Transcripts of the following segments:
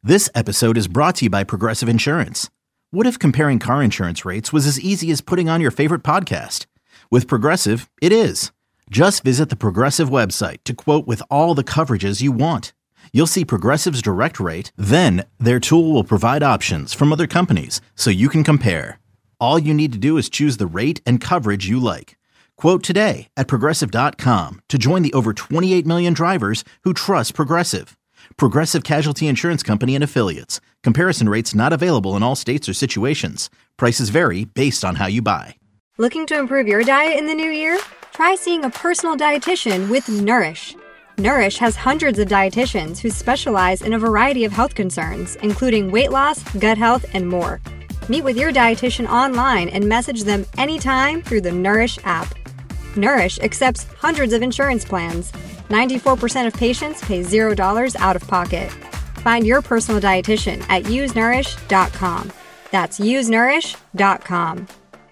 This episode is brought to you by Progressive Insurance. What if comparing car insurance rates was as easy as putting on your favorite podcast? With Progressive, it is. Just visit the Progressive website to quote with all the coverages you want. You'll see Progressive's direct rate, then their tool will provide options from other companies so you can compare. All you need to do is choose the rate and coverage you like. Quote today at Progressive.com to join the over 28 million drivers who trust Progressive. Progressive Casualty Insurance Company and Affiliates. Comparison rates not available in all states or situations. Prices vary based on how you buy. Looking to improve your diet in the new year? Try seeing a personal dietitian with Nourish. Nourish has hundreds of dietitians who specialize in a variety of health concerns, including weight loss, gut health, and more. Meet with your dietitian online and message them anytime through the Nourish app. Nourish accepts hundreds of insurance plans. 94% of patients pay $0 out of pocket. Find your personal dietitian at usenourish.com. That's usenourish.com.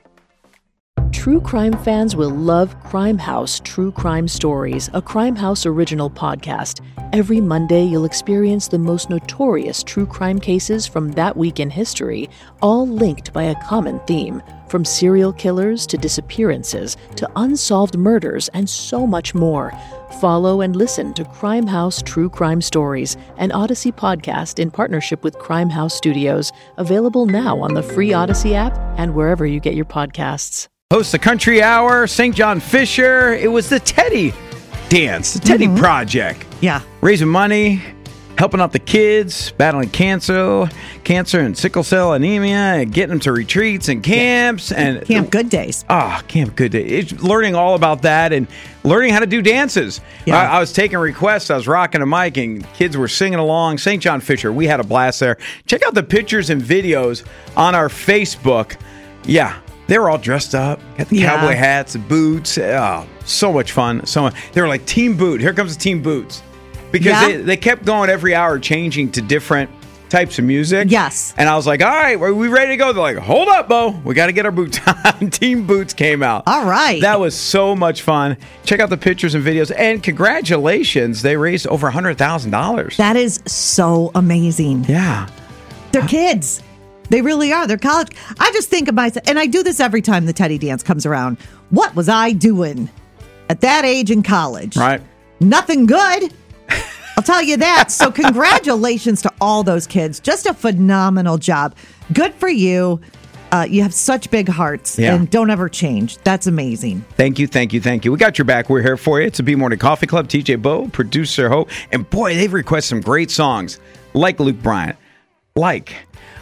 True crime fans will love Crime House True Crime Stories, a Crime House original podcast. Every Monday, you'll experience the most notorious true crime cases from that week in history, all linked by a common theme. From serial killers to disappearances to unsolved murders and so much more. Follow and listen to Crime House True Crime Stories, an Odyssey podcast in partnership with Crime House Studios, available now on the free Odyssey app and wherever you get your podcasts. Host the Country Hour, St. John Fisher. It was the Teddy Dance, the Teddy Project. Yeah. Raising money, helping out the kids, battling cancer and sickle cell anemia, and getting them to retreats and camps. And Camp Good Days. Camp Good Days. It's learning all about that and learning how to do dances. Yeah. I was taking requests. I was rocking a mic, and kids were singing along. St. John Fisher, we had a blast there. Check out the pictures and videos on our Facebook. Yeah. They were all dressed up, got the cowboy hats, the boots. Oh, so much fun. They were like Team Boot. Here comes the Team Boots. Because they kept going every hour, changing to different types of music. Yes. And I was like, all right, are we ready to go? They're like, hold up, Bo. We got to get our boots on. Team Boots came out. All right. That was so much fun. Check out the pictures and videos. And congratulations, they raised over $100,000. That is so amazing. Yeah. They're kids. They really are. They're college. I just think of myself, and I do this every time the Teddy Dance comes around. What was I doing at that age in college? Right. Nothing good. I'll tell you that. So congratulations to all those kids. Just a phenomenal job. Good for you. You have such big hearts and don't ever change. That's amazing. Thank you. We got your back. We're here for you. It's a B Morning Coffee Club. TJ Bo, producer Hope. And boy, they've requested some great songs like Luke Bryan, like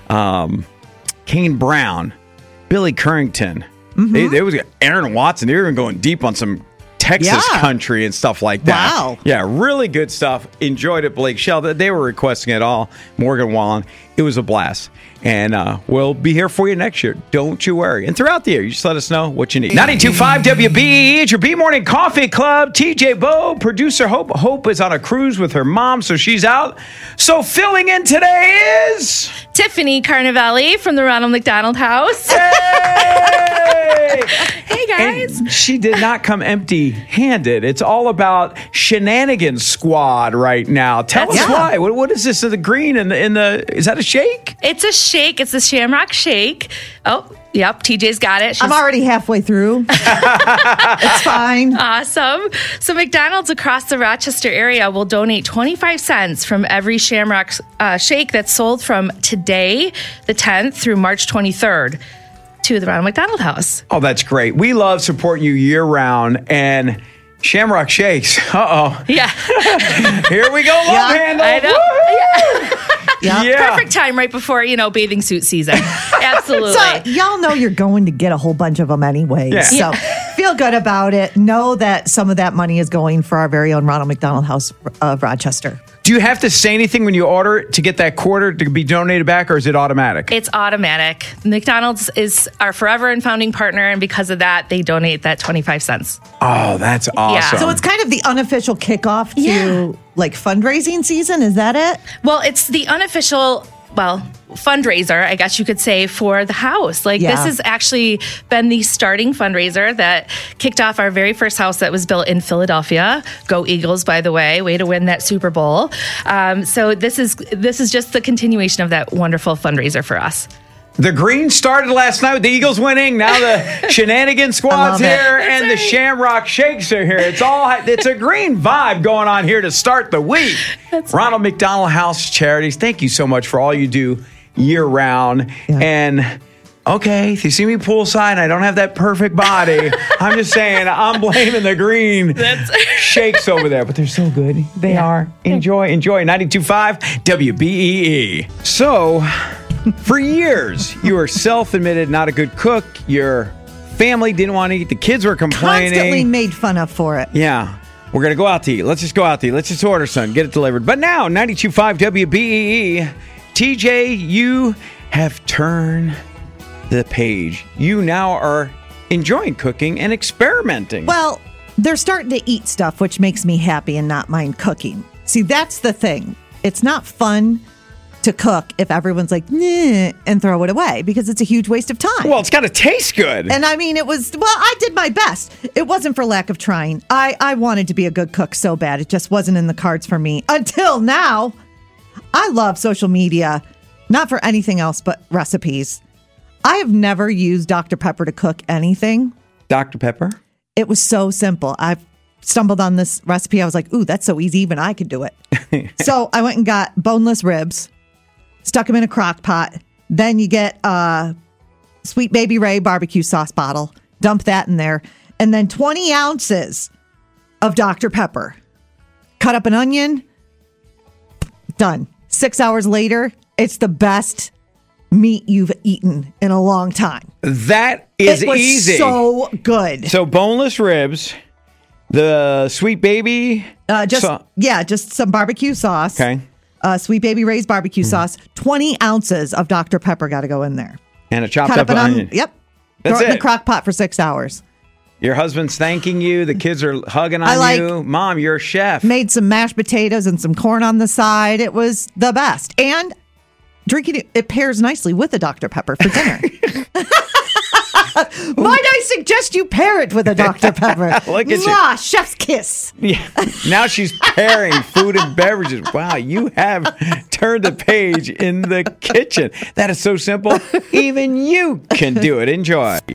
Kane Brown, Billy Currington. They was Aaron Watson. They were even going deep on some Texas country and stuff like that. Wow. Yeah, really good stuff. Enjoyed it, Blake Shell. They were requesting it all. Morgan Wallen. It was a blast. And we'll be here for you next year. Don't you worry. And throughout the year, you just let us know what you need. 92.5 WBE. It's your B Morning Coffee Club. TJ Bo, producer Hope. Hope is on a cruise with her mom, so she's out. So filling in today is... Tiffany Carnevale from the Ronald McDonald House. Hey! Hey, guys. And she did not come empty-handed. It's all about Shenanigans Squad right now. Tell us why. What is this? The green in the is that a shake? It's a shake. It's a Shamrock Shake. Oh, yep. TJ's got it. I'm already halfway through. It's fine. Awesome. So McDonald's across the Rochester area will donate 25 cents from every Shamrock Shake that's sold from today, the 10th, through March 23rd. To the Ronald McDonald House. Oh, that's great. We love supporting you year-round, and Shamrock Shakes. Uh-oh. Yeah. Here we go, love handle. I know. Yeah. Perfect time right before, bathing suit season. Absolutely. So y'all know you're going to get a whole bunch of them anyway. Yeah. So feel good about it. Know that some of that money is going for our very own Ronald McDonald House of Rochester. Do you have to say anything when you order it to get that quarter to be donated back, or is it automatic? It's automatic. McDonald's is our forever and founding partner, and because of that, they donate that 25 cents. Oh, that's awesome. Yeah. So it's kind of the unofficial kickoff to like fundraising season. Is that it? Well, it's the unofficial fundraiser, I guess you could say, for the house. This has actually been the starting fundraiser that kicked off our very first house that was built in Philadelphia. Go Eagles, by the way to win that Super Bowl. So this is just the continuation of that wonderful fundraiser for us. The green started last night with the Eagles winning. Now the Shenanigan Squad's here and the Shamrock Shakes are here. It's a green vibe going on here to start the week. Ronald McDonald House Charities, thank you so much for all you do year round. Yeah. And okay, if you see me poolside and I don't have that perfect body, I'm just saying I'm blaming the green shakes over there. But they're so good. They are. Enjoy. 92.5 WBEE. So, for years, you were self-admitted not a good cook. Your family didn't want to eat. The kids were complaining. Constantly made fun of for it. Yeah. We're going to go out to eat. Let's just go out to eat. Let's just order some. Get it delivered. But now, 92.5 WBEE. TJ, you have turned the page. You now are enjoying cooking and experimenting. Well, they're starting to eat stuff, which makes me happy and not mind cooking. See, that's the thing. It's not fun to cook if everyone's like, nah, and throw it away, because it's a huge waste of time. Well, it's got to taste good. And I mean, I did my best. It wasn't for lack of trying. I wanted to be a good cook so bad. It just wasn't in the cards for me until now. I love social media, not for anything else but recipes. I have never used Dr. Pepper to cook anything. Dr. Pepper? It was so simple. I've stumbled on this recipe. I was like, ooh, that's so easy. Even I could do it. So I went and got boneless ribs, stuck them in a crock pot. Then you get a Sweet Baby Ray barbecue sauce bottle. Dump that in there. And then 20 ounces of Dr. Pepper. Cut up an onion. Done. 6 hours later, it's the best meat you've eaten in a long time. That is easy. It was so good. So boneless ribs, the Sweet Baby. Just some barbecue sauce. Okay. Sweet Baby Ray's barbecue sauce. 20 ounces of Dr. Pepper got to go in there. And a chopped up onion. Yep. That's Throw it in it. the crock pot for 6 hours. Your husband's thanking you. The kids are hugging on you. Mom, you're a chef. Made some mashed potatoes and some corn on the side. It was the best. And drinking it pairs nicely with a Dr. Pepper for dinner. Might I suggest you pair it with a Dr. Pepper? Look at you. Chef's kiss. Yeah. Now she's pairing food and beverages. Wow, you have turned the page in the kitchen. That is so simple. Even you can do it. Enjoy.